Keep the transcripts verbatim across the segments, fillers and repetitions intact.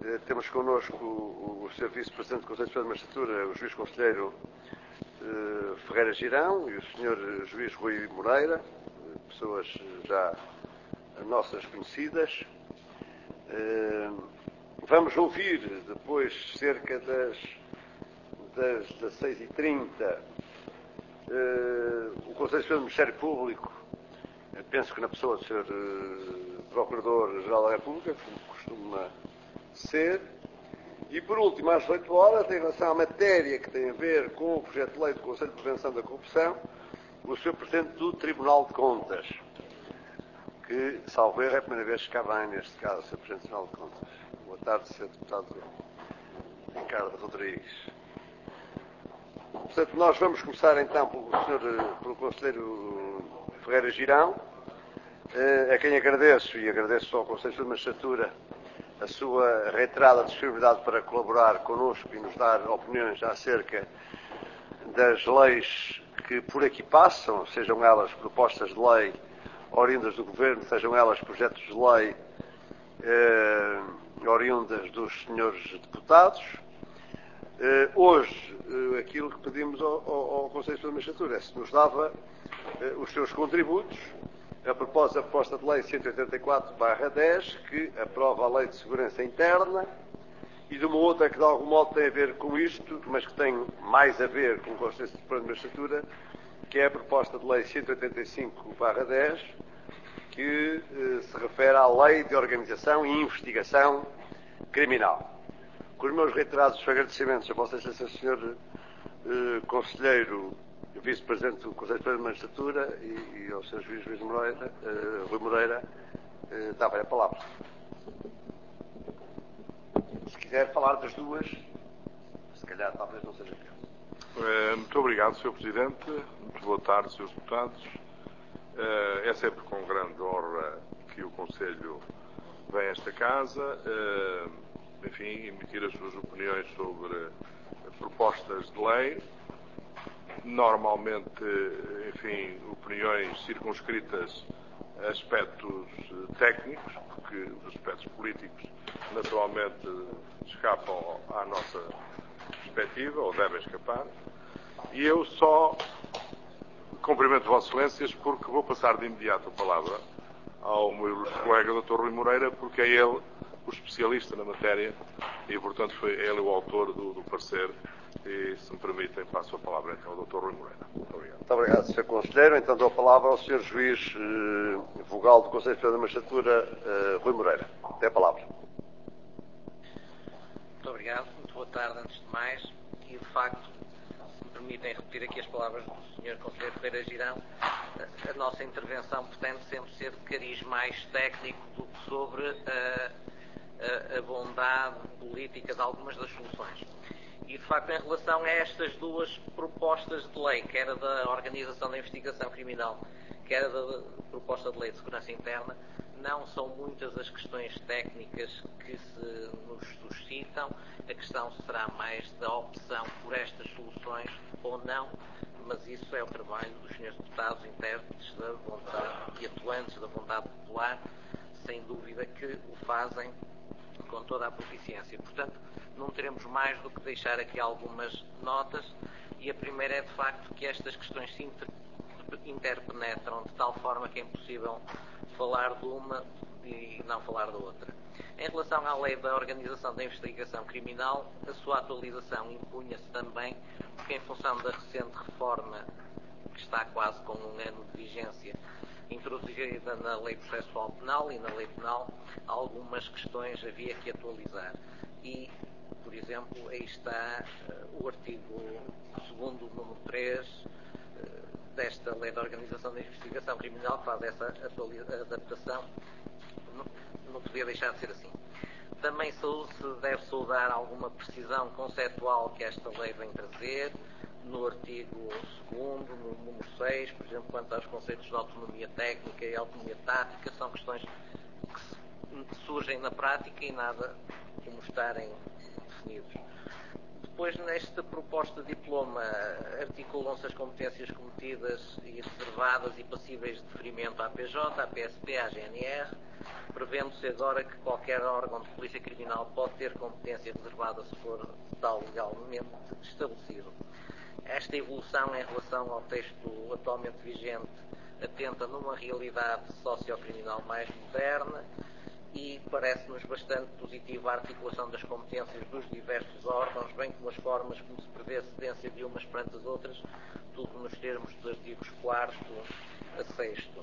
Temos connosco o, o senhor Vice-Presidente do Conselho Superior de Magistratura, o Juiz Conselheiro eh, Ferreira Girão e o senhor Juiz Rui Moreira, pessoas já nossas conhecidas. Eh, vamos ouvir depois, cerca das, das dezasseis e trinta, eh, o Conselho Superior do Ministério Público, eh, penso que na pessoa do senhor eh, Procurador-Geral da República, como costuma ser. E, por último, às oito horas, em relação à matéria que tem a ver com o projeto de lei do Conselho de Prevenção da Corrupção, o senhor Presidente do Tribunal de Contas, que, salvo erro, é a primeira vez que cá vem, neste caso, o senhor Presidente do Tribunal de Contas. Boa tarde, senhor Deputado Ricardo Rodrigues. Portanto, nós vamos começar, então, pelo, senhor, pelo Conselheiro Ferreira Girão, a quem agradeço, e agradeço ao Conselho de Magistratura, a sua reiterada disponibilidade para colaborar connosco e nos dar opiniões acerca das leis que por aqui passam, sejam elas propostas de lei oriundas do Governo, sejam elas projetos de lei eh, oriundas dos senhores deputados. Eh, hoje, eh, aquilo que pedimos ao, ao, ao Conselho de Magistratura é se nos dava eh, os seus contributos a propósito da proposta de lei cento e oitenta e quatro barra dez, que aprova a Lei de Segurança Interna, e de uma outra que de algum modo tem a ver com isto, mas que tem mais a ver com o Conselho Superior de Magistratura, que é a proposta de lei cento e oitenta e cinco barra dez, que eh, se refere à Lei de Organização e Investigação Criminal. Com os meus reiterados agradecimentos a Vossa Excelência, senhor eh, Conselheiro Vice-Presidente do Conselho Superior de Magistratura e, e ao senhor Juiz Luís Moreira, uh, Rui Moreira, uh, dava-lhe a palavra. Se quiser falar das duas, se calhar talvez não seja caso. Uh, muito obrigado, senhor Presidente. Muito boa tarde, senhores deputados. Uh, é sempre com grande honra que o Conselho vem a esta casa, uh, enfim, emitir as suas opiniões sobre propostas de lei. Normalmente, enfim, opiniões circunscritas a aspectos técnicos, porque os aspectos políticos naturalmente escapam à nossa perspectiva, ou devem escapar. E eu só cumprimento Vossas Excelências porque vou passar de imediato a palavra ao meu ilustre colega doutor Rui Moreira, porque é ele o especialista na matéria e, portanto, foi ele o autor do, do parecer. E, se me permitem, passo a palavra então ao doutor Rui Moreira. Muito obrigado. Muito obrigado, senhor Conselheiro. Então dou a palavra ao senhor Juiz eh, Vogal do Conselho Superior da Magistratura, eh, Rui Moreira. Tem a palavra. Muito obrigado. Muito boa tarde, antes de mais. E, de facto, se me permitem repetir aqui as palavras do senhor Conselheiro Ferreira Girão, a, a nossa intervenção pretende sempre ser de cariz mais técnico do que sobre a, a, a bondade política de algumas das soluções. E, de facto, em relação a estas duas propostas de lei, quer a da Organização da Investigação Criminal, quer a da proposta de lei de Segurança Interna, não são muitas as questões técnicas que se nos suscitam. A questão será mais da opção por estas soluções ou não, mas isso é o trabalho dos senhores deputados, intérpretes da vontade e atuantes da vontade popular, sem dúvida que o fazem com toda a proficiência. Portanto, não teremos mais do que deixar aqui algumas notas, e a primeira é de facto que estas questões se inter interpenetram de tal forma que é impossível falar de uma e não falar da outra. Em relação à lei da Organização da Investigação Criminal, a sua atualização impunha-se também porque, em função da recente reforma, que está quase com um ano de vigência, introduzida na Lei Processual Penal e na Lei Penal, algumas questões havia que atualizar. E, por exemplo, aí está uh, o artigo segundo, número três, uh, desta Lei da Organização da Investigação Criminal, que faz essa adaptação. Não, não podia deixar de ser assim. Também se deve saudar alguma precisão conceptual que esta lei vem trazer, no artigo segundo, no número seis, por exemplo, quanto aos conceitos de autonomia técnica e autonomia tática, são questões que surgem na prática e nada como estarem definidos. Depois, nesta proposta de diploma, articulam-se as competências cometidas e reservadas e passíveis de deferimento à P J, à P S P, à G N R, prevendo-se agora que qualquer órgão de polícia criminal pode ter competência reservada se for tal legalmente estabelecido. Esta evolução em relação ao texto atualmente vigente atenta numa realidade sociocriminal mais moderna e parece-nos bastante positiva a articulação das competências dos diversos órgãos, bem como as formas como se prevê a cedência de umas perante as outras, tudo nos termos dos artigos quarto a sexto.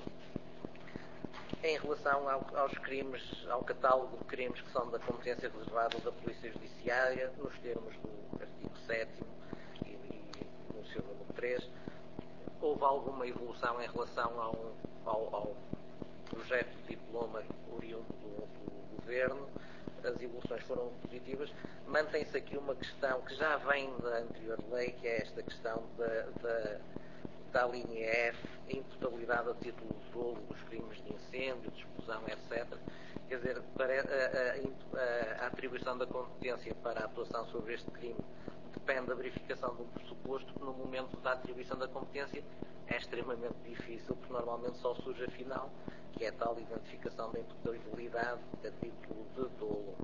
Em relação ao, aos crimes, ao catálogo de crimes que são da competência reservada da Polícia Judiciária, nos termos do artigo sétimo e, e no seu número três, houve alguma evolução em relação ao, ao, ao projeto de diploma oriundo do, do Governo. As evoluções foram positivas. Mantém-se aqui uma questão que já vem da anterior lei, que é esta questão da, da, da linha F, em totalidade a título de dolo dos crimes de incêndio, de explosão, etcétera. Quer dizer, para a, a, a atribuição da competência para a atuação sobre este crime depende da verificação de um pressuposto que no momento da atribuição da competência é extremamente difícil, porque normalmente só surge a final, que é a tal identificação da imputabilidade a título de dolo.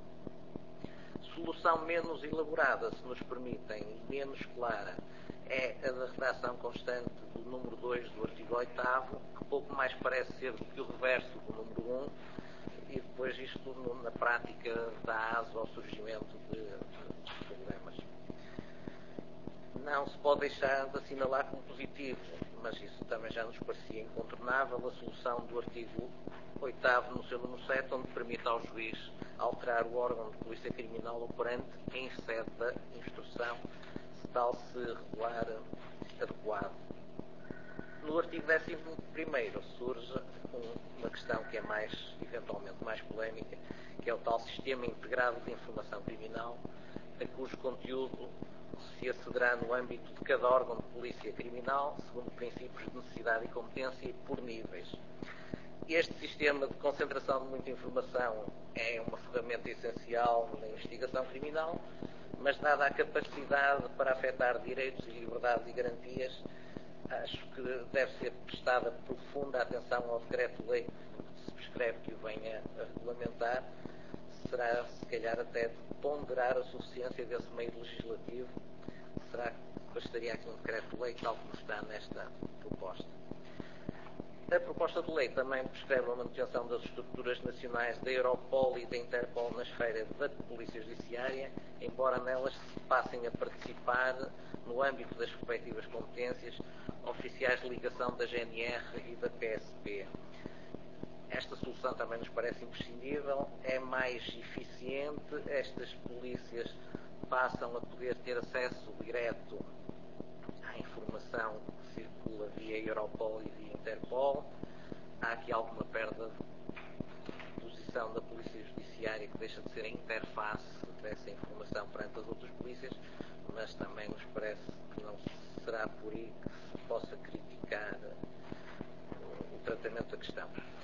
Solução menos elaborada, se nos permitem, e menos clara, é a da redação constante do número dois do artigo oitavo, que pouco mais parece ser do que o reverso do número um, e depois isto na prática dá aso ao surgimento de, de problemas. Não se pode deixar de assinalar como positivo, mas isso também já nos parecia incontornável, a solução do artigo oitavo no seu número sete, onde permite ao juiz alterar o órgão de polícia criminal operante em sede da instrução, se tal se revelar adequado. No artigo décimo primeiro surge uma questão que é mais, eventualmente, mais polémica, que é o tal sistema integrado de informação criminal, a cujo conteúdo se acederá no âmbito de cada órgão de polícia criminal, segundo princípios de necessidade e competência e por níveis. Este sistema de concentração de muita informação é uma ferramenta essencial na investigação criminal, mas dada a capacidade para afetar direitos e liberdades e garantias, acho que deve ser prestada profunda atenção ao decreto-lei que se prescreve que o venha a regulamentar. Será, se calhar, até de ponderar a suficiência desse meio legislativo. Será que bastaria aqui um decreto-lei tal como está nesta proposta? A proposta de lei também prescreve a manutenção das estruturas nacionais da Europol e da Interpol na esfera da Polícia Judiciária, embora nelas se passem a participar, no âmbito das respectivas competências, oficiais de ligação da G N R e da P S P. Esta solução também nos parece imprescindível, é mais eficiente, estas polícias passam a poder ter acesso direto à informação que circula via Europol e via Interpol. Há aqui alguma perda de posição da Polícia Judiciária que deixa de ser a interface dessa informação perante as outras polícias, mas também nos parece que não será por aí que se possa criticar o tratamento da questão.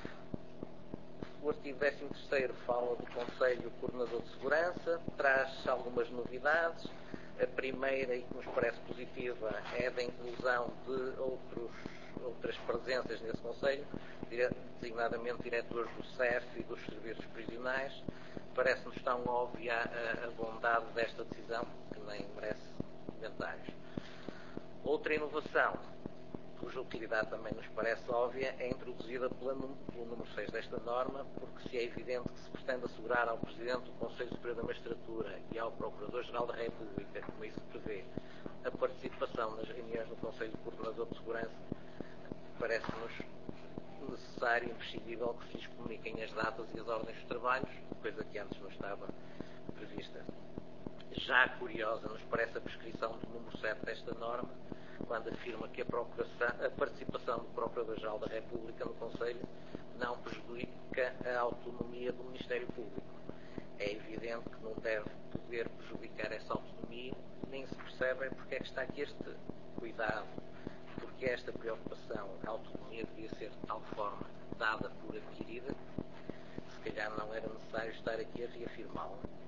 O artigo décimo terceiro fala do Conselho Coordenador de Segurança, traz algumas novidades. A primeira, e que nos parece positiva, é da inclusão de outros, outras presenças nesse Conselho, designadamente diretores do C E F e dos serviços prisionais. Parece-nos tão óbvia a, a bondade desta decisão que nem merece comentários. Outra inovação, cuja utilidade também nos parece óbvia, é introduzida pelo número seis desta norma, porque se é evidente que se pretende assegurar ao Presidente do Conselho Superior da Magistratura e ao Procurador-Geral da República, como isso prevê, a participação nas reuniões do Conselho Coordenador de Segurança, parece-nos necessário e imprescindível que se lhes comuniquem as datas e as ordens dos trabalhos, coisa que antes não estava prevista. Já curiosa nos parece a prescrição do número sete desta norma, quando afirma que a, a participação do Procurador-Geral da República no Conselho não prejudica a autonomia do Ministério Público. É evidente que não deve poder prejudicar essa autonomia, nem se percebe porque é que está aqui este cuidado, porque esta preocupação, a autonomia devia ser de tal forma dada por adquirida, se calhar não era necessário estar aqui a reafirmá-la.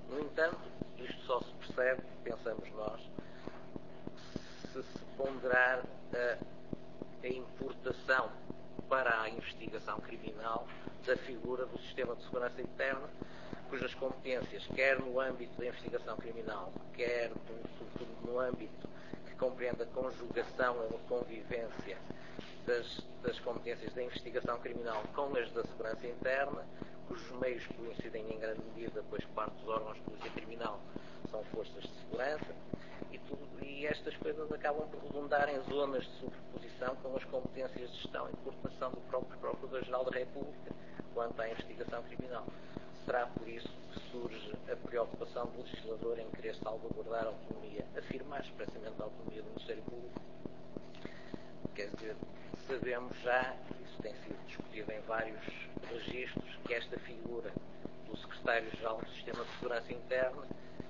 No entanto, isto só se percebe, pensamos nós, se se ponderar a, a importação para a investigação criminal da figura do sistema de segurança interna, cujas competências, quer no âmbito da investigação criminal, quer sobretudo no âmbito que compreende a conjugação ou a convivência das, das competências da investigação criminal com as da segurança interna, cujos meios coincidem em grande medida, pois parte dos órgãos de polícia criminal são forças de segurança, e, tudo, e estas coisas acabam por redundar em zonas de sobreposição com as competências de gestão e coordenação do próprio Procurador-Geral da República quanto à investigação criminal. Será por isso que surge a preocupação do legislador em querer salvaguardar a autonomia, afirmar expressamente a autonomia do Ministério Público. Quer dizer, sabemos já, isso tem sido discutido em vários registros, que esta figura do Secretário-Geral do Sistema de Segurança Interna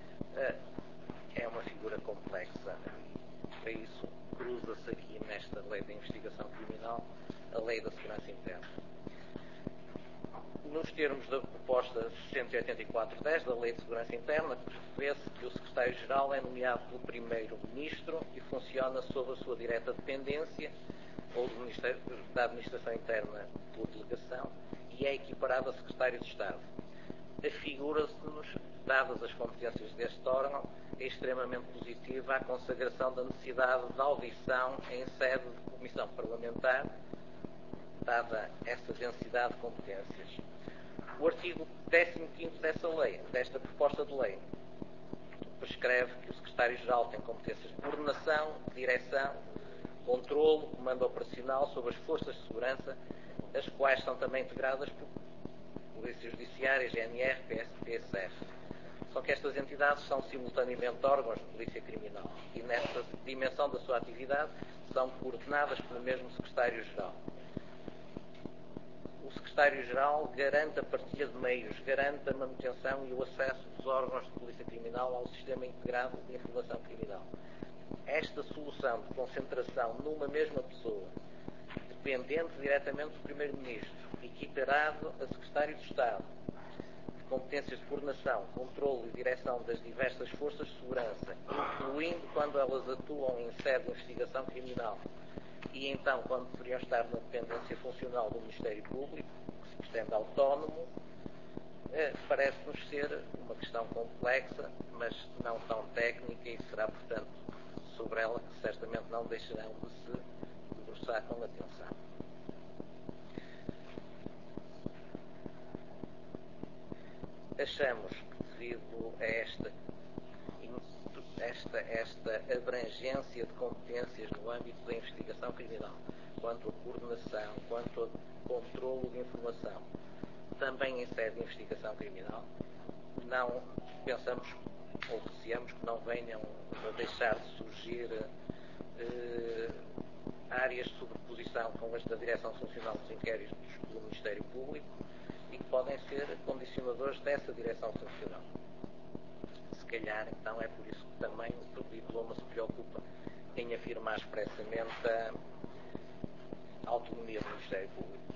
é uma figura complexa. Para isso, cruza-se aqui nesta lei da investigação criminal a lei da segurança interna. Nos termos da proposta cento e oitenta e quatro ponto dez da Lei de Segurança Interna, prevê-se que o Secretário-Geral é nomeado pelo Primeiro-Ministro e funciona sob a sua direta dependência ou do Ministério, da Administração Interna por delegação, e é equiparado a Secretário de Estado. Afigura-se-nos, dadas as competências deste órgão, é extremamente positiva a consagração da necessidade de audição em sede de comissão parlamentar, dada essa densidade de competências. O artigo décimo quinto dessa lei, desta proposta de lei, prescreve que o Secretário-Geral tem competências de coordenação, direção, controlo, comando operacional sobre as forças de segurança, as quais são também integradas por Polícia Judiciária, G N R, P S P, P S F. Só que estas entidades são simultaneamente órgãos de polícia criminal e nessa dimensão da sua atividade são coordenadas pelo mesmo Secretário-Geral. O Secretário-Geral garante a partilha de meios, garante a manutenção e o acesso dos órgãos de polícia criminal ao sistema integrado de informação criminal. Esta solução de concentração numa mesma pessoa, dependente diretamente do Primeiro-Ministro, equiparado a Secretário de Estado, de competências de coordenação, controle e direção das diversas forças de segurança, incluindo quando elas atuam em sede de investigação criminal, e então quando poderiam estar na dependência funcional do Ministério Público, que se pretende autónomo, eh, parece-nos ser uma questão complexa, mas não tão técnica, e será, portanto, sobre ela que certamente não deixarão de se debruçar com atenção. Achamos que, devido a esta Esta, esta abrangência de competências no âmbito da investigação criminal, quanto a coordenação, quanto a controlo de informação, também em sede de investigação criminal, não pensamos ou receamos que não venham a deixar de surgir eh, áreas de sobreposição com as da Direção Funcional dos Inquéritos do Ministério Público e que podem ser condicionadores dessa Direção Funcional. Se calhar, então, é por isso que também o diploma se preocupa em afirmar expressamente a autonomia do Ministério Público.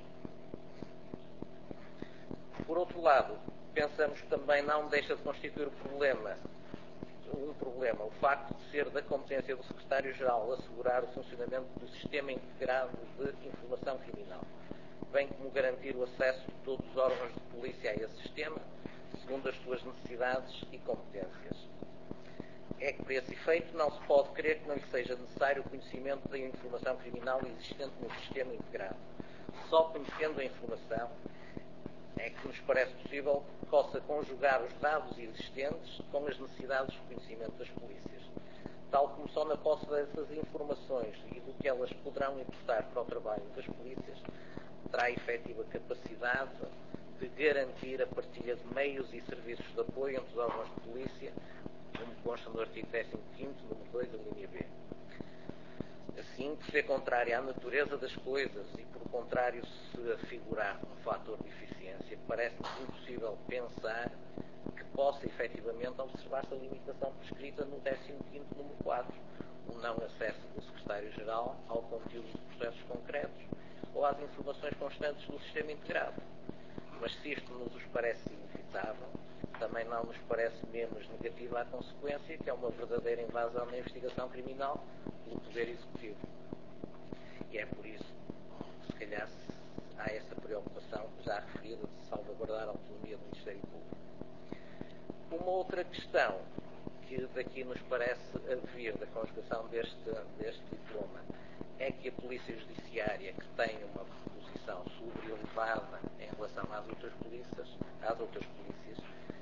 Por outro lado, pensamos que também não deixa de constituir um problema, um problema o facto de ser da competência do Secretário-Geral assegurar o funcionamento do Sistema Integrado de Informação Criminal, bem como garantir o acesso de todos os órgãos de polícia a esse sistema, segundo as suas necessidades e competências. É que, para esse efeito, não se pode crer que não lhe seja necessário o conhecimento da informação criminal existente no sistema integrado. Só conhecendo a informação é que nos parece possível que possa conjugar os dados existentes com as necessidades de conhecimento das polícias, tal como só na posse dessas informações e do que elas poderão importar para o trabalho das polícias, terá efetiva capacidade de garantir a partilha de meios e serviços de apoio entre os órgãos de polícia, como consta no artigo décimo quinto, número dois, a linha B. Assim, por ser contrária à natureza das coisas e, por contrário, se afigurar um fator de eficiência, parece-nos impossível pensar que possa efetivamente observar-se a limitação prescrita no décimo quinto, número quatro, o não acesso do Secretário-Geral ao conteúdo de processos concretos ou às informações constantes do sistema integrado. Mas se isto nos parece significativo, inaceitável. Também não nos parece menos negativa a consequência, que é uma verdadeira invasão na investigação criminal pelo Poder Executivo. E é por isso que, se calhar, há essa preocupação já referida de salvaguardar a autonomia do Ministério Público. Uma outra questão que daqui nos parece vir da conjugação deste, deste diploma é que a Polícia Judiciária, que tem uma posição sobrelevada em relação às outras polícias, às outras polícias,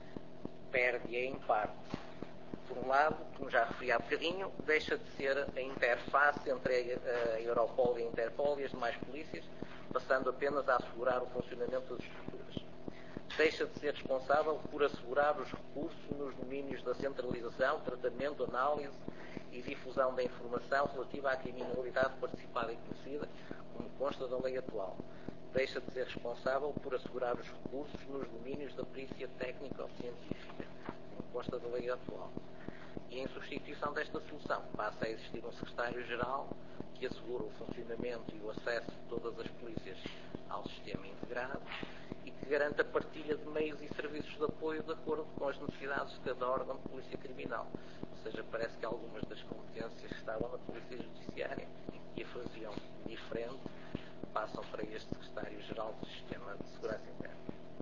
perde-a em parte. Por um lado, como já referi há bocadinho, deixa de ser a interface entre a Europol e a Interpol e as demais polícias, passando apenas a assegurar o funcionamento das estruturas. Deixa de ser responsável por assegurar os recursos nos domínios da centralização, tratamento, análise e difusão da informação relativa à criminalidade participada e conhecida, como consta da lei atual. Deixa de ser responsável por assegurar os recursos nos domínios da perícia técnica ou científica, como consta da lei atual. E em substituição desta solução, passa a existir um secretário-geral que assegura o funcionamento e o acesso de todas as polícias ao sistema integrado e que garante a partilha de meios e serviços de apoio de acordo com as necessidades de cada órgão de polícia criminal. Ou seja, parece que algumas das competências que estavam na Polícia Judiciária e que a faziam diferente passam para este Secretário-Geral do Sistema de Segurança Interna.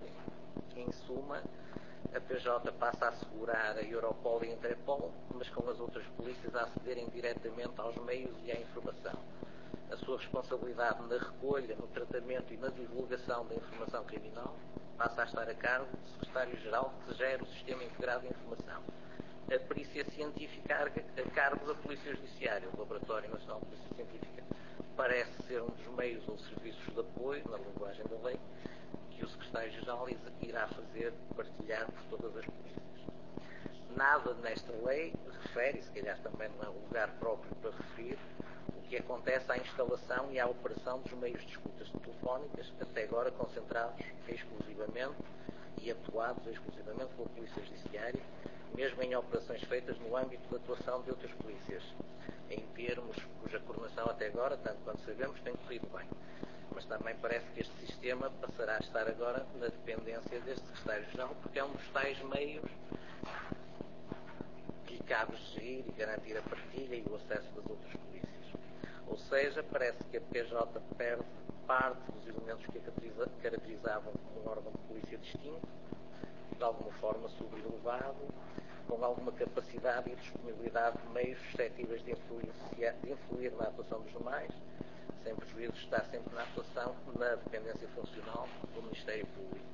Em suma, a P J passa a assegurar a Europol e a Interpol, mas com as outras polícias a acederem diretamente aos meios e à informação. A sua responsabilidade na recolha, no tratamento e na divulgação da informação criminal passa a estar a cargo do Secretário-Geral que gera o Sistema Integrado de Informação. A perícia científica a cargo da Polícia Judiciária, o Laboratório Nacional de Polícia Científica, parece ser um dos meios ou serviços de apoio, na linguagem da lei, que o Secretário-Geral irá fazer partilhar por todas as polícias. Nada nesta lei refere, e se calhar também não é um lugar próprio para referir, o que acontece à instalação e à operação dos meios de escutas telefónicas, até agora concentrados exclusivamente e atuados exclusivamente pela Polícia Judiciária, mesmo em operações feitas no âmbito da atuação de outras polícias, em termos cuja coordenação até agora, tanto quanto sabemos, tem corrido bem. Mas também parece que este sistema passará a estar agora na dependência deste Secretário-Geral, porque é um dos tais meios que lhe cabe gerir e garantir a partilha e o acesso das outras polícias. Ou seja, parece que a P J perde parte dos elementos que a caracterizavam como um órgão de polícia distinto, de alguma forma sobrelevado, com alguma capacidade e disponibilidade de meios suscetíveis de, de influir na atuação dos demais, sem prejuízo de estar sempre na atuação, na dependência funcional do Ministério Público.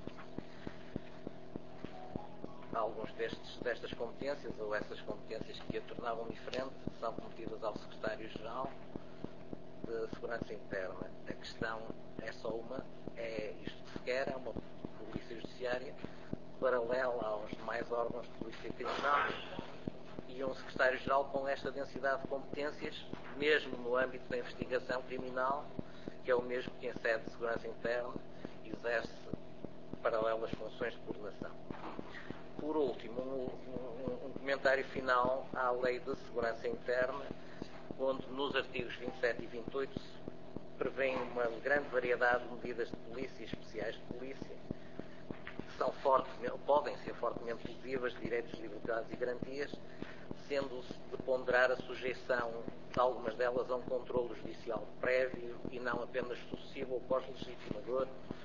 Alguns destes, destas competências, ou essas competências que a tornavam diferente, são cometidas ao Secretário-Geral de Segurança Interna. A questão é só uma, é isto que se quer, é uma polícia judiciária paralela aos demais órgãos de polícia criminal e um secretário-geral com esta densidade de competências, mesmo no âmbito da investigação criminal, que é o mesmo que em sede de segurança interna exerce paralelas funções de coordenação. Por último, um, um, um comentário final à Lei de Segurança Interna, onde nos artigos vinte e sete e vinte e oito se prevêem uma grande variedade de medidas de polícia e especiais de polícia, que são fortemente, podem ser fortemente lesivas de direitos, liberdades e garantias, sendo-se de ponderar a sujeição de algumas delas a um controlo judicial prévio e não apenas sucessivo ou pós-legitimador,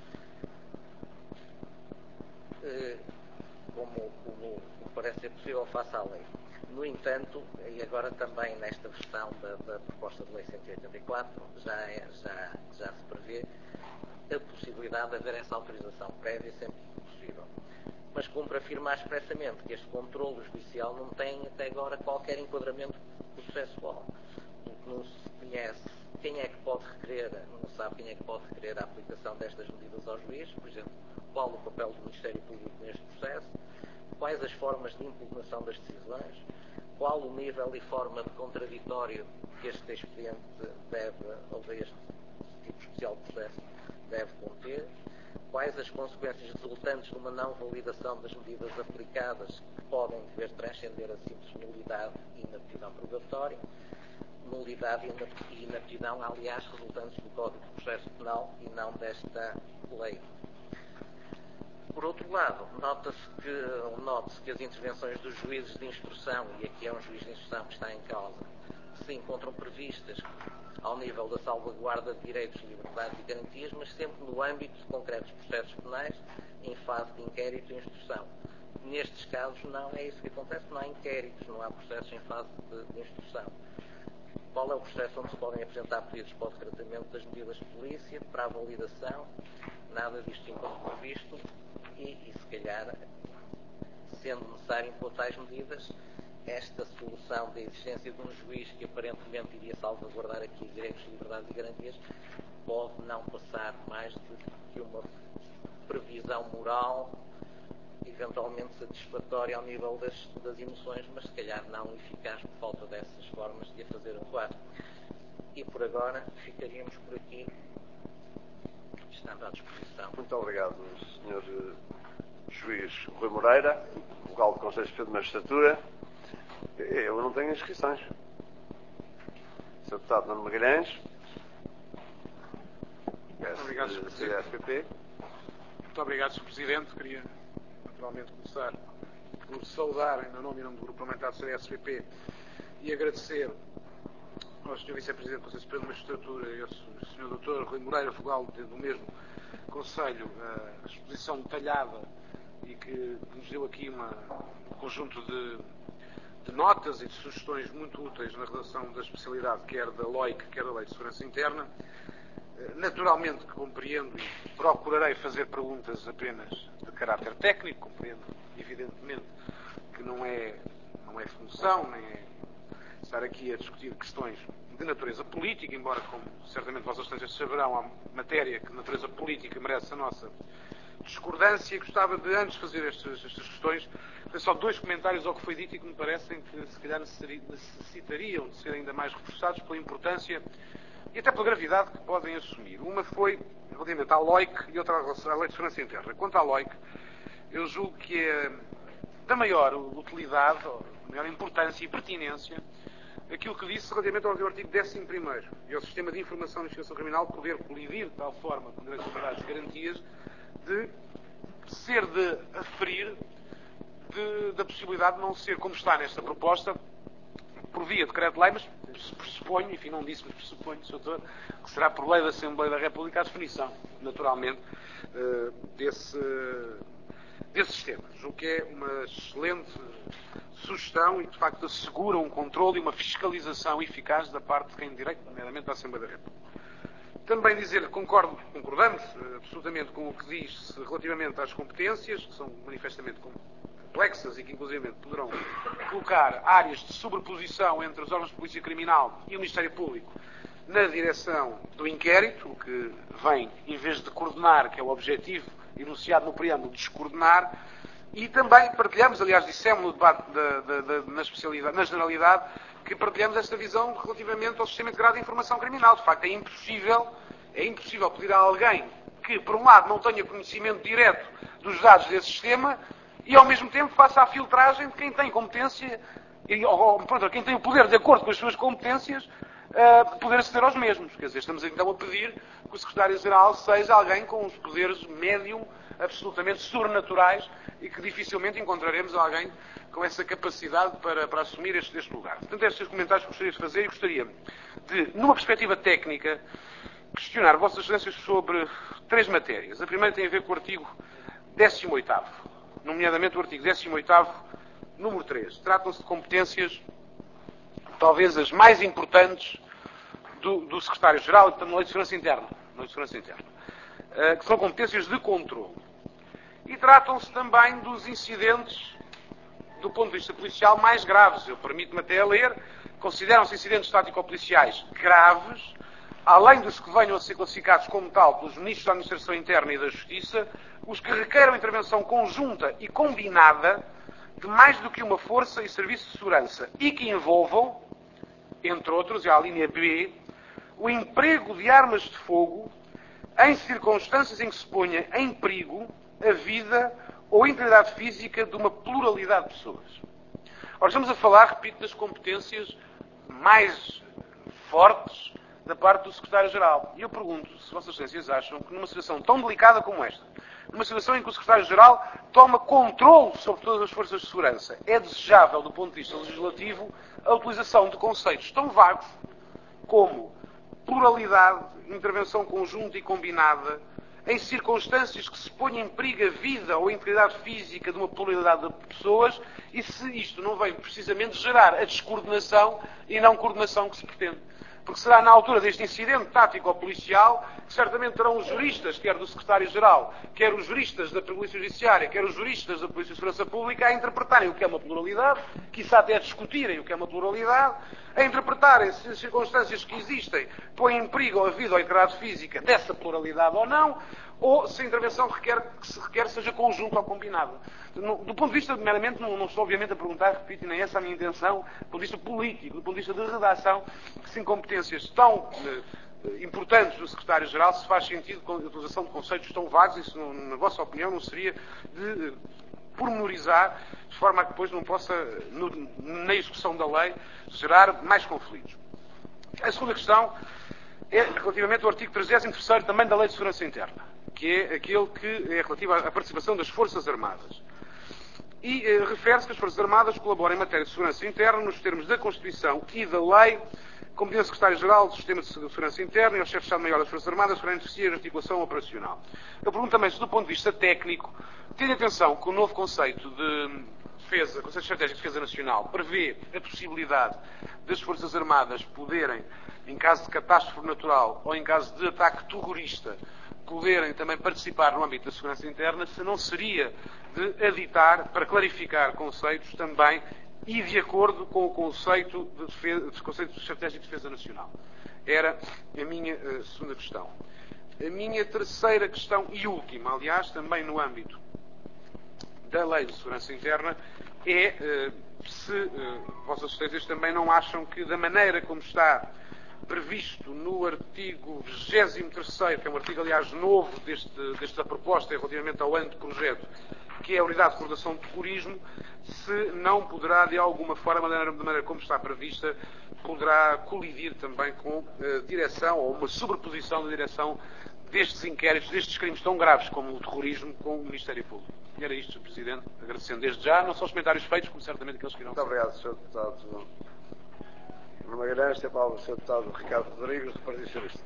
como, como, como parece ser possível face à lei. No entanto, e agora também nesta versão da, da proposta de lei cento e oitenta e quatro, já, é, já, já se prevê a possibilidade de haver essa autorização prévia sempre que possível. Mas cumpre afirmar expressamente que este controlo judicial não tem até agora qualquer enquadramento processual, porque não se conhece quem é que pode requerer, não sabe quem é que pode requerer a aplicação destas medidas aos juízes, por exemplo, qual o papel do Ministério Público neste processo, quais as formas de impugnação das decisões, qual o nível e forma de contraditório que este expediente deve, ou este tipo especial de processo deve conter, quais as consequências resultantes de uma não validação das medidas aplicadas que podem dever transcender a simples nulidade e inaptidão probatória, nulidade e inaptidão, aliás, resultantes do Código de Processo Penal e não desta lei. Por outro lado, nota-se que, note-se que as intervenções dos juízes de instrução, e aqui é um juiz de instrução que está em causa, se encontram previstas ao nível da salvaguarda de direitos, liberdades e garantias, mas sempre no âmbito de concretos processos penais, em fase de inquérito e instrução. Nestes casos não é isso que acontece, não há inquéritos, não há processos em fase de, de instrução. Qual é o processo onde se podem apresentar pedidos para o tratamento das medidas de polícia, para a validação? Nada disto enquanto previsto e, e se calhar, sendo necessário impor tais medidas, esta solução da existência de um juiz que aparentemente iria salvaguardar aqui direitos, liberdades e garantias pode não passar mais do que uma previsão moral, eventualmente satisfatória ao nível das, das emoções, mas se calhar não eficaz por falta dessas formas de a fazer atuar. E por agora ficaríamos por aqui, estando à disposição. Muito obrigado, senhor Juiz Rui Moreira, vogal do Conselho Superior de Magistratura. Eu não tenho inscrições. senhor Deputado Nuno Magalhães. Muito obrigado, senhor C S P P. Muito obrigado, senhor Presidente. Queria, naturalmente, começar por saudar, em meu nome e em nome do Grupo Parlamentar do C S P P, e agradecer ao senhor Vice-Presidente do Conselho Superior de Magistratura e ao senhor doutor Rui Moreira, vogal do mesmo Conselho, a exposição detalhada e que nos deu aqui uma, um conjunto de, de notas e de sugestões muito úteis na redação da especialidade, quer da L O I C, quer da Lei de Segurança Interna. Naturalmente que compreendo e procurarei fazer perguntas apenas de caráter técnico, compreendo evidentemente que não é, não é função, nem é estar aqui a discutir questões de natureza política, embora, como certamente Vossas Excelências saberão, há matéria que de natureza política merece a nossa discordância. Gostava de, antes de fazer estas, estas questões, fazer só dois comentários ao que foi dito e que me parecem que se calhar necessitariam de ser ainda mais reforçados pela importância e até pela gravidade que podem assumir. Uma foi relativamente à L O I C e outra à Lei de Segurança Interna. Quanto à L O I C, eu julgo que é da maior utilidade, ou da maior importância e pertinência aquilo que disse relativamente ao artigo décimo primeiro e ao sistema de informação de investigação criminal poder colidir de tal forma com direitos, liberdades e garantias de ser de aferir de, da possibilidade de não ser, como está nesta proposta, por via de decreto-lei, mas pressuponho, enfim, não disse, mas pressuponho, senhor Doutor, que será por lei da Assembleia da República a definição, naturalmente, desse, desse sistema. Julgo que é uma excelente sugestão e, de facto, assegura um controle e uma fiscalização eficaz da parte de quem de direito, nomeadamente da Assembleia da República. Também dizer que concordo, concordamos absolutamente com o que diz relativamente às competências, que são manifestamente complexas e que, inclusive, poderão colocar áreas de sobreposição entre os órgãos de polícia criminal e o Ministério Público na direção do inquérito, o que vem, em vez de coordenar, que é o objetivo enunciado no preâmbulo, descoordenar. E também partilhamos, aliás, dissemos no debate da, da, da, na especialidade, na generalidade, que partilhamos esta visão relativamente ao sistema integrado de informação criminal. De facto, é impossível, é impossível pedir a alguém que, por um lado, não tenha conhecimento direto dos dados desse sistema e, ao mesmo tempo, faça a filtragem de quem tem competência, ou, ou pronto, quem tem o poder, de acordo com as suas competências, uh, poder aceder aos mesmos. Quer dizer, estamos então a pedir que o Secretário-Geral seja alguém com os poderes médium absolutamente sobrenaturais e que dificilmente encontraremos alguém com essa capacidade para, para assumir este, este lugar. Portanto, estes comentários que gostaria de fazer e gostaria de, numa perspectiva técnica, questionar Vossas Excelências sobre três matérias. A primeira tem a ver com o artigo décimo oitavo, nomeadamente o artigo décimo oitavo, número três. Tratam-se de competências, talvez as mais importantes do, do Secretário-Geral e, portanto, na Lei de Segurança Interna, na Lei de Segurança Interna, uh, que são competências de controle. E tratam-se também dos incidentes, do ponto de vista policial, mais graves. Eu permito-me até a ler. Consideram-se incidentes tático-policiais graves, além dos que venham a ser classificados como tal pelos Ministros da Administração Interna e da Justiça, os que requeram intervenção conjunta e combinada de mais do que uma força e serviço de segurança e que envolvam, entre outros, e a linha B, o emprego de armas de fogo em circunstâncias em que se ponha em perigo a vida ou a integridade física de uma pluralidade de pessoas. Ora, estamos a falar, repito, das competências mais fortes da parte do Secretário-Geral. E eu pergunto se Vossas Excelências acham que numa situação tão delicada como esta, numa situação em que o Secretário-Geral toma controle sobre todas as forças de segurança. É desejável, do ponto de vista legislativo, a utilização de conceitos tão vagos como pluralidade, intervenção conjunta e combinada, em circunstâncias que se ponha em perigo a vida ou a integridade física de uma pluralidade de pessoas, e se isto não vem precisamente gerar a descoordenação e não coordenação que se pretende. Porque será na altura deste incidente tático ou policial que certamente terão os juristas, quer do Secretário-Geral, quer os juristas da Polícia Judiciária, quer os juristas da Polícia de Segurança Pública, a interpretarem o que é uma pluralidade, quiçá até a discutirem o que é uma pluralidade, a interpretarem se as circunstâncias que existem põem em perigo a vida ou a integridade física dessa pluralidade ou não, ou se a intervenção requer, que se requer seja conjunta ou combinada. Do ponto de vista, meramente, não, não estou obviamente a perguntar, repito, nem essa é a minha intenção, do ponto de vista político, do ponto de vista de redação, que se incompetências tão eh, importantes do Secretário-Geral se faz sentido com a utilização de conceitos tão vagos, isso, não, na vossa opinião, não seria de eh, pormenorizar, de forma a que depois não possa, no, na execução da lei, gerar mais conflitos. A segunda questão é relativamente ao artigo trigésimo terceiro também da Lei de Segurança Interna, que é aquele que é relativo à participação das Forças Armadas. E eh, refere-se que as Forças Armadas colaboram em matéria de segurança interna nos termos da Constituição e da lei, competência do Secretário-Geral do Sistema de Segurança Interna e ao Chefe de Estado-Maior das Forças Armadas para a articulação operacional. Eu pergunto também se, do ponto de vista técnico, tendo atenção que o novo conceito de defesa, Conceito Estratégico de Defesa Nacional, prevê a possibilidade das Forças Armadas poderem, em caso de catástrofe natural ou em caso de ataque terrorista, poderem também participar no âmbito da segurança interna, se não seria de aditar, para clarificar conceitos também, e de acordo com o conceito de, defesa, de conceito estratégico de defesa nacional. Era a minha uh, segunda questão. A minha terceira questão, e última, aliás, também no âmbito da Lei de Segurança Interna, é uh, se uh, Vossas Excelências também não acham que, da maneira como está previsto no artigo vigésimo terceiro, que é um artigo, aliás, novo deste, desta proposta relativamente ao anteprojeto, que é a Unidade de Coordenação de Terrorismo, se não poderá, de alguma forma, da maneira como está prevista, poderá colidir também com a direção, ou uma sobreposição da direção destes inquéritos, destes crimes tão graves como o terrorismo, com o Ministério Público. E era isto, senhor Presidente, agradecendo desde já, não só os comentários feitos, como certamente aqueles que irão. Muito obrigado, senhor Deputado Nuno Magalhães. Tem a palavra o senhor Deputado Ricardo Rodrigues, do Partido Socialista.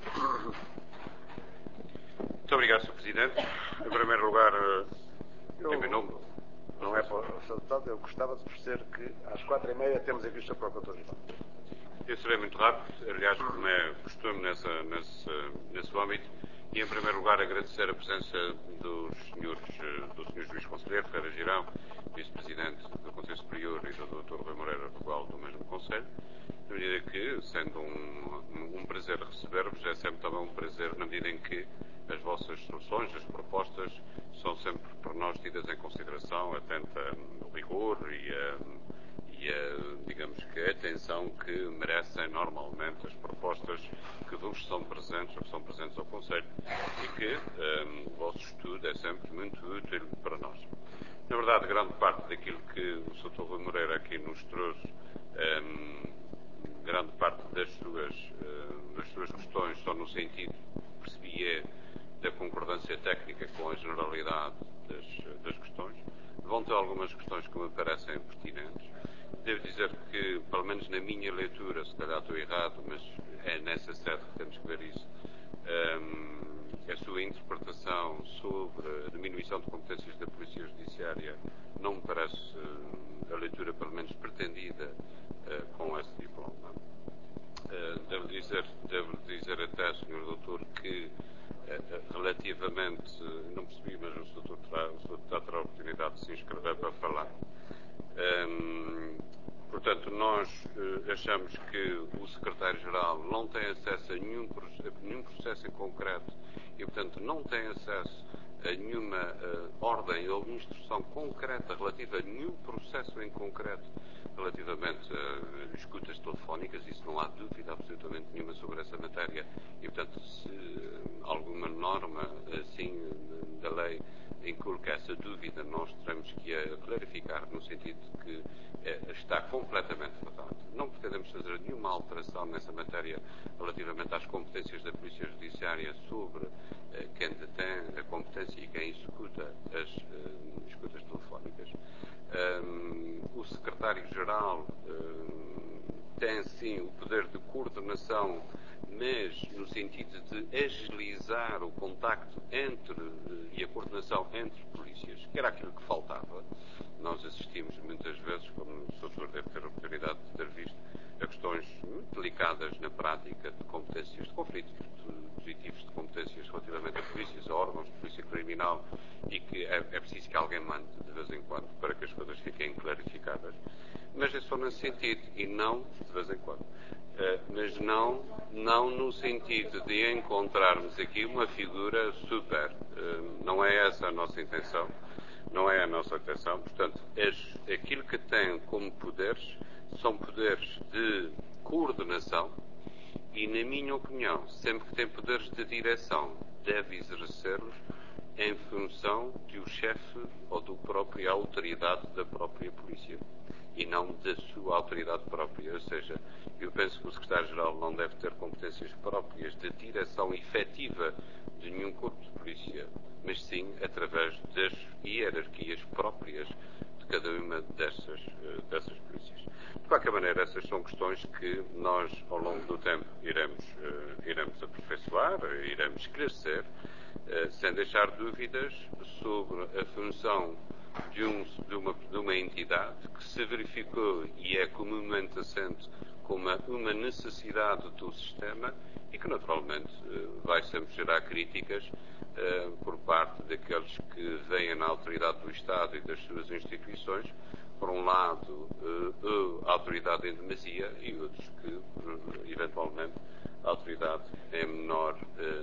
Muito obrigado, senhor Presidente. Em primeiro lugar, eu, em meu nome... Não é para o senhor Deputado, eu gostava de perceber que às quatro e meia temos aqui o senhor Procurador-Geral. Eu serei muito rápido, aliás, como é costume nessa, nesse, nesse âmbito, e em primeiro lugar agradecer a presença dos senhores, do senhor Juiz Conselheiro, Ferreira Girão, Vice-Presidente do Conselho Superior, e do doutor Rui Moreira, vogal do mesmo Conselho, na medida que, sendo um, um prazer receber-vos, é sempre também um prazer na medida em que as vossas soluções, as propostas, são sempre por nós tidas em consideração, atenta ao rigor e a, e a, digamos que, a atenção que merecem normalmente as propostas que vos são presentes ou que são presentes ao Conselho e que um, o vosso estudo é sempre muito útil para nós. Na verdade, grande parte daquilo que o doutor Rui Moreira aqui nos trouxe, um, grande parte das suas, uh, das suas questões são no sentido, percebi, é da concordância técnica com a generalidade das, das questões. Vão ter algumas questões que me parecem pertinentes. Devo dizer que, pelo menos na minha leitura, se calhar estou errado, mas é nessa sede que temos que ver isso, um, a sua interpretação sobre a diminuição de competências da Polícia Judiciária não me parece uh, a leitura, pelo menos, pretendida uh, com esse diploma. Uh, devo dizer, devo dizer até, senhor Doutor, que relativamente, não percebi, mas o senhor Deputado terá a oportunidade de se inscrever para falar. Um, portanto, nós uh, achamos que o Secretário-Geral não tem acesso a nenhum, a nenhum processo em concreto e, portanto, não tem acesso a nenhuma uh, ordem ou instrução concreta relativa a nenhum processo em concreto relativamente a escutas telefónicas. Isso não há dúvida absolutamente nenhuma sobre essa matéria e, portanto, se alguma norma assim da lei inculca essa dúvida, nós teremos que a clarificar no sentido de que é, está completamente vedado. Não pretendo pretendemos fazer nenhuma alteração nessa matéria relativamente às competências da Polícia Judiciária sobre uh, quem detém a competência e quem executa as uh, escutas telefónicas. Um, o Secretário-Geral uh, tem, sim, o poder de coordenação, mas no sentido de agilizar o contacto entre uh, e a coordenação entre polícias, que era aquilo que faltava. Nós assistimos muitas vezes, como o senhor Doutor deve ter a oportunidade de ter visto, a questões muito delicadas na prática de competências, de conflitos positivos de competências relativamente a polícias, a órgãos de polícia criminal, e que é, é preciso que alguém mande de vez em quando para que as coisas fiquem clarificadas. Mas é só nesse sentido, e não de vez em quando. Uh, mas não, não no sentido de encontrarmos aqui uma figura super. Uh, não é essa a nossa intenção. Não é a nossa intenção. Portanto, as, aquilo que tem como poderes são poderes de coordenação e, na minha opinião, sempre que tem poderes de direção, deve exercer-los em função de o chefe ou da própria autoridade da própria polícia e não da sua autoridade própria. Ou seja, eu penso que o Secretário-Geral não deve ter competências próprias de direção efetiva de nenhum corpo de polícia, mas sim através das hierarquias próprias de cada uma dessas, dessas polícias. De qualquer maneira, essas são questões que nós, ao longo do tempo, iremos, iremos aperfeiçoar, iremos esclarecer, sem deixar dúvidas sobre a função de, um, de, uma, de uma entidade que se verificou e é comumente assente como uma, uma necessidade do sistema e que, naturalmente, vai sempre gerar críticas uh, por parte daqueles que veem na autoridade do Estado e das suas instituições, por um lado, uh, a autoridade em demasia e outros que, uh, eventualmente, a autoridade em menor,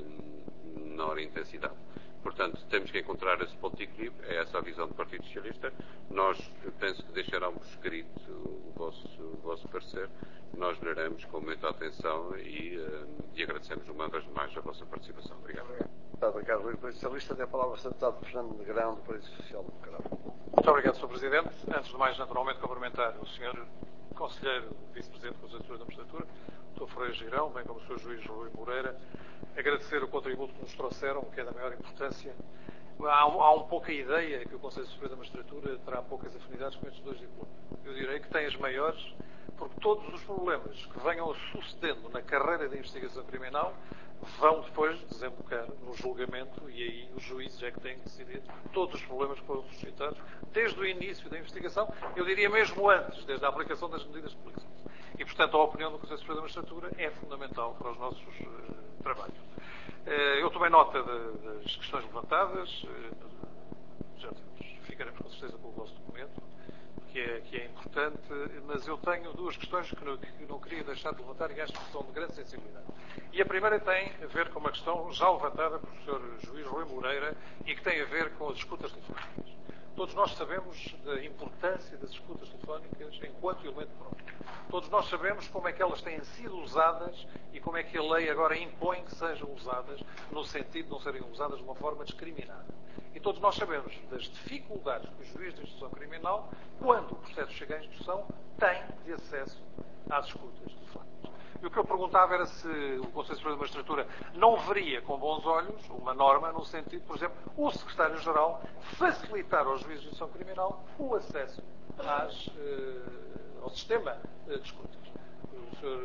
uh, menor intensidade. Portanto, temos que encontrar esse ponto de equilíbrio, é essa a visão do Partido Socialista. Nós, penso que deixarão por escrito o vosso, o vosso parecer. Nós leremos com muita atenção e, uh, e agradecemos uma vez mais a vossa participação. Obrigado. Obrigado, Ricardo Rui, Partido Socialista. Tem a palavra o senhor Deputado Fernando Negrão, do Partido Social Democrata. Muito obrigado, senhor Presidente. Antes de mais, naturalmente, cumprimentar o senhor Conselheiro, Vice-Presidente do Conselho de Administratura, doutor Ferreira Girão, bem como o senhor Juiz Rui Moreira, agradecer o contributo que nos trouxeram, que é da maior importância. Há, há um pouco a ideia que o Conselho Superior da Magistratura terá poucas afinidades com estes dois diplomas. Eu direi que tem as maiores, porque todos os problemas que venham sucedendo na carreira de investigação criminal vão depois desembocar no julgamento e aí os juízes é que têm que decidir todos os problemas que foram suscitados desde o início da investigação, eu diria mesmo antes, desde a aplicação das medidas de polícia. E, portanto, a opinião do Conselho Superior da Magistratura é fundamental para os nossos uh, trabalhos. Uh, eu tomei nota de, das questões levantadas, uh, já temos, ficaremos com certeza com o vosso documento, que é, que é importante, mas eu tenho duas questões que não, que não queria deixar de levantar e acho que são de grande sensibilidade. E a primeira tem a ver com uma questão já levantada pelo senhor Juiz Rui Moreira e que tem a ver com as escutas telefónicas. Todos nós sabemos da importância das escutas telefónicas enquanto elemento próprio. Todos nós sabemos como é que elas têm sido usadas e como é que a lei agora impõe que sejam usadas no sentido de não serem usadas de uma forma discriminada. E todos nós sabemos das dificuldades que o juiz de instrução criminal, quando o processo chega à instrução, tem de acesso às escutas telefónicas. E o que eu perguntava era se o Conselho Superior da Magistratura não veria com bons olhos uma norma no sentido, por exemplo, o Secretário-Geral facilitar aos juízes de instrução criminal o acesso às, eh, ao sistema de escutas. O senhor,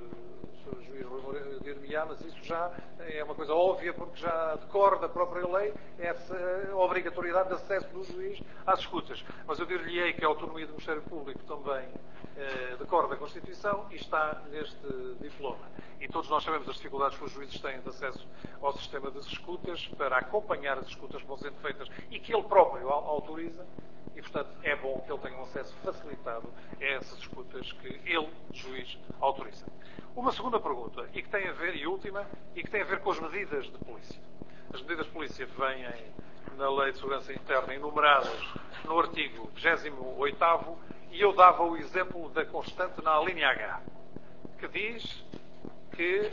o senhor Juiz Rui Moreira dir-me-á, mas isso já é uma coisa óbvia porque já decorre da própria lei essa obrigatoriedade de acesso do juiz às escutas. Mas eu dir-lhe-ei que a autonomia do Ministério Público também decorre da Constituição e está neste diploma. E todos nós sabemos as dificuldades que os juízes têm de acesso ao sistema das escutas para acompanhar as escutas que vão sendo feitas e que ele próprio autoriza e, portanto, é bom que ele tenha um acesso facilitado a essas escutas que ele, juiz, autoriza. Uma segunda pergunta, e que tem a ver, e última, e que tem a ver com as medidas de polícia. As medidas de polícia vêm na Lei de Segurança Interna enumeradas no artigo vigésimo oitavo e eu dava o exemplo da constante na linha H, que diz que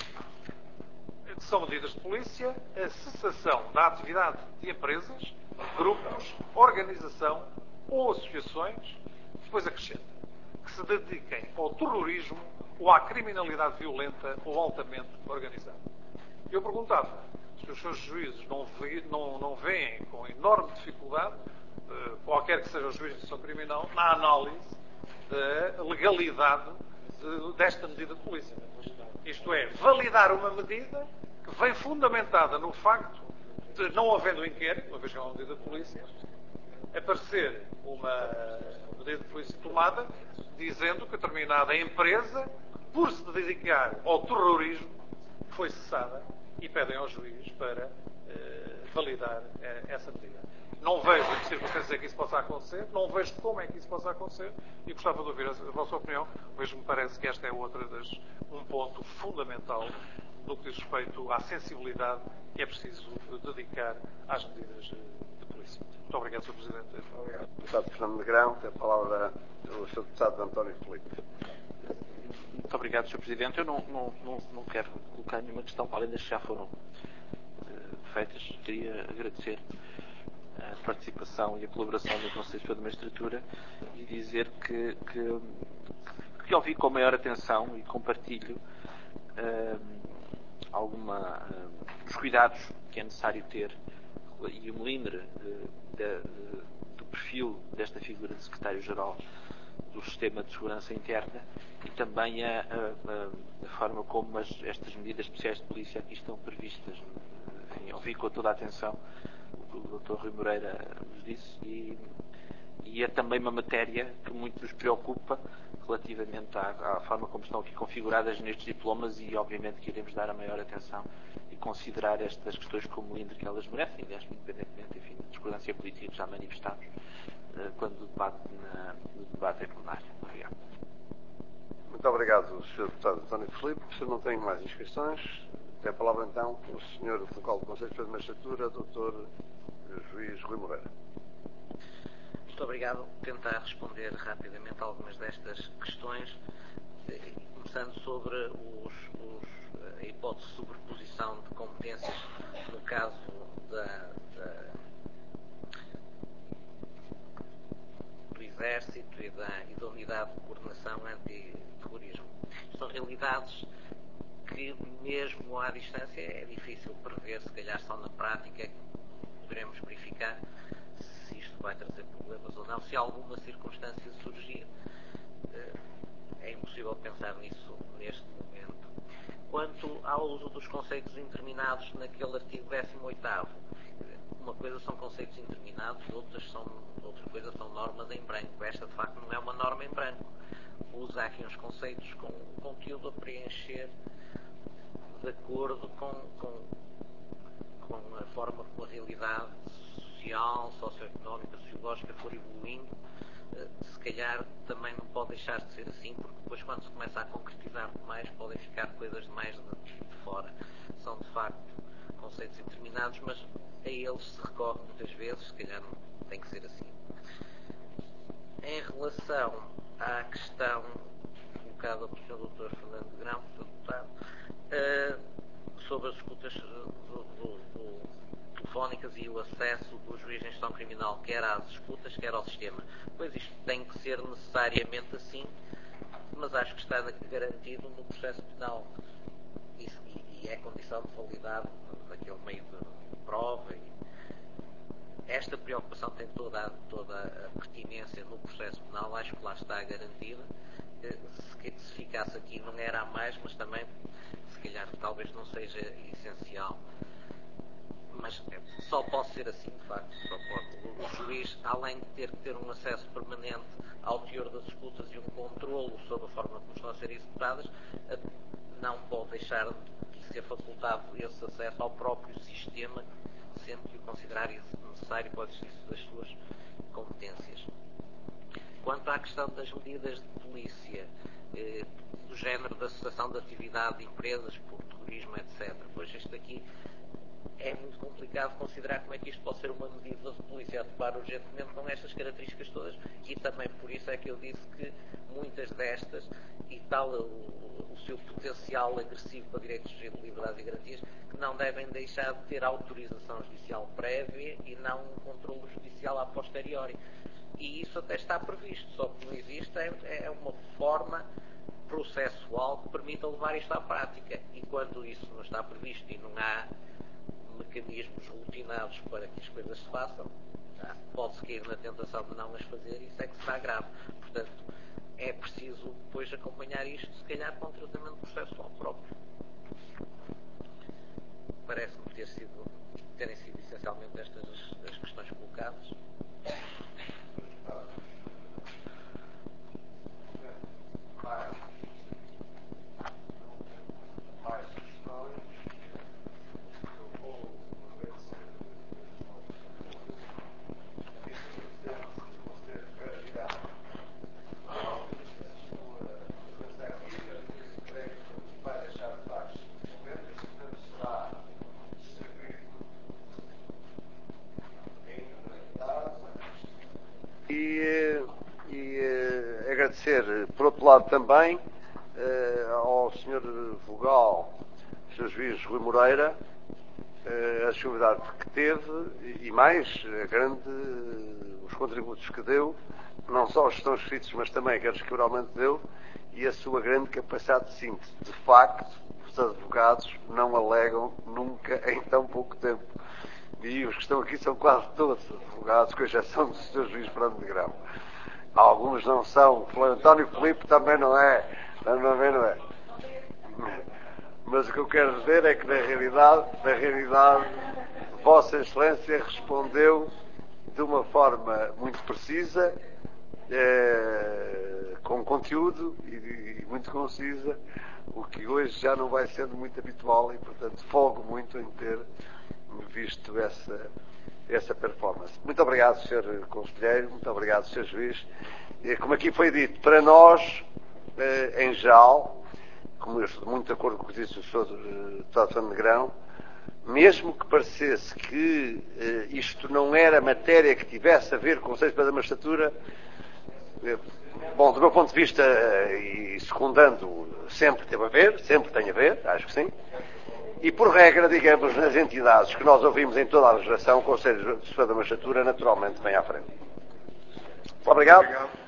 são medidas de polícia a cessação da atividade de empresas, grupos, organização ou associações, depois acrescenta, que se dediquem ao terrorismo ou à criminalidade violenta ou altamente organizada. Eu perguntava se os seus juízes não, ve, não, não veem com enorme dificuldade, uh, qualquer que seja o juiz de instrução criminal, na análise da legalidade de, desta medida de polícia. Isto é, validar uma medida que vem fundamentada no facto de, não havendo inquérito, uma vez que é uma medida de polícia, aparecer uma medida de polícia tomada dizendo que determinada empresa, por se dedicar ao terrorismo, foi cessada e pedem ao juiz para eh, validar eh, essa medida. Não vejo em que circunstâncias é que isso possa acontecer, não vejo como é que isso possa acontecer e gostava de ouvir a, a vossa opinião, mas me parece que esta é outra das, um ponto fundamental no que diz respeito à sensibilidade que é preciso dedicar às medidas de polícia. Muito obrigado, senhor Presidente. Obrigado. Deputado Fernando Negrão, tem a palavra o senhor Deputado António Filipe. Muito obrigado, senhor Presidente. Eu não, não, não, não quero colocar nenhuma questão para além das que já foram uh, feitas. Queria agradecer a participação e a colaboração do Conselho Superior da Magistratura e dizer que, que, que ouvi com maior atenção e compartilho uh, alguma, uh, os cuidados que é necessário ter e o melindre uh, de, de, do perfil desta figura de Secretário-Geral do Sistema de Segurança Interna e também a, a, a forma como as, estas medidas especiais de polícia aqui estão previstas. Enfim, ouvi com toda a atenção o que o doutor Rui Moreira nos disse e, e é também uma matéria que muito nos preocupa relativamente à, à forma como estão aqui configuradas nestes diplomas e obviamente que iremos dar a maior atenção e considerar estas questões como melindre que elas merecem, independentemente, enfim, da discordância política que já manifestamos quando o debate, na, no debate é plenário. Obrigado. Muito obrigado, senhor Deputado António Filipe. Se não tem mais inscrições, tem a palavra então o senhor Vocal do Conselho Superior da Magistratura, doutor Juiz Rui Moreira. Muito obrigado. Vou tentar responder rapidamente a algumas destas questões, começando sobre os, os, a hipótese de sobreposição de competências no caso da, da do Exército e da, e da Unidade de Coordenação Antiterrorismo. São realidades que, mesmo à distância, é difícil prever, se calhar só na prática poderemos verificar se isto vai trazer problemas ou não. Se alguma circunstância surgir, é impossível pensar nisso neste momento. Quanto ao uso dos conceitos indeterminados naquele artigo décimo oitavo, uma coisa são conceitos indeterminados, outras são, outra coisa são normas em branco. Esta, de facto, não é uma norma em branco. Usa aqui uns conceitos com conteúdo a preencher de acordo com, com, com a forma como a realidade social, socioeconómica, sociológica for evoluindo. Se calhar também não pode deixar de ser assim, porque depois, quando se começa a concretizar demais, podem ficar coisas demais de, de fora. São, de facto, conceitos indeterminados, mas a eles se recorre muitas vezes, se calhar não tem que ser assim. Em relação à questão colocada pelo senhor doutor Fernando Negrão, senhor deputado, uh, sobre as escutas do, do, do, telefónicas e o acesso do juiz de instrução criminal quer às escutas, quer ao sistema. Pois isto tem que ser necessariamente assim, mas acho que está garantido no processo penal e, e é condição de validade daquele meio de prova. E esta preocupação tem toda a, toda a pertinência no processo penal, acho que lá está garantida. Se, se ficasse aqui não era a mais, mas também se calhar talvez não seja essencial. Mas só pode ser assim, de facto. Só pode. O juiz, além de ter que ter um acesso permanente ao teor das escutas e um controlo sobre a forma como estão a ser executadas, não pode deixar de ser facultado esse acesso ao próprio sistema, sempre que o considerar necessário para o exercício das suas competências. Quanto à questão das medidas de polícia, eh, do género da cessação de atividade de empresas por terrorismo, etcétera, pois isto aqui é muito complicado considerar como é que isto pode ser uma medida de polícia a atuar urgentemente com estas características todas, e também por isso é que eu disse que muitas destas, e tal o, o seu potencial agressivo para direitos de liberdade e garantias, que não devem deixar de ter autorização judicial prévia e não um controlo judicial a posteriori. E isso até está previsto, só que não existe é, é uma forma processual que permita levar isto à prática. E quando isso não está previsto e não há mecanismos rotinados para que as coisas se façam, pode-se cair na tentação de não as fazer e isso é que será grave. Portanto, é preciso depois acompanhar isto, se calhar com tratamento processual próprio. Parece-me ter sido, terem sido essencialmente estas as questões colocadas. E, e eh, agradecer, por outro lado, também eh, ao senhor Vogal, senhor Juiz Rui Moreira, eh, a disponibilidade que teve e mais a grande, os contributos que deu, não só os que estão escritos, mas também aqueles que oralmente deu, e a sua grande capacidade de síntese. De facto, os advogados não alegam nunca em tão pouco tempo. E os que estão aqui são quase todos advogados, com exceção do senhor Juiz Fernando Negrão. Alguns não são. O António Filipe também não é. Também não é. Mas o que eu quero dizer é que, na realidade, na realidade, Vossa Excelência respondeu de uma forma muito precisa, eh, com conteúdo e, e muito concisa, o que hoje já não vai sendo muito habitual e, portanto, folgo muito em ter visto essa, essa performance. Muito obrigado, senhor Conselheiro, muito obrigado, senhor Juiz. Como aqui foi dito, para nós, em geral, como eu estou muito de acordo com o que disse o senhor Deputado Fernando Negrão, mesmo que parecesse que isto não era matéria que tivesse a ver com o Conselho Superior da Magistratura, bom, do meu ponto de vista, e secundando, sempre teve a ver, sempre tem a ver, acho que sim. E, por regra, digamos, nas entidades que nós ouvimos em toda a legislação, o Conselho Superior da Magistratura naturalmente vem à frente. Muito obrigado. Obrigado.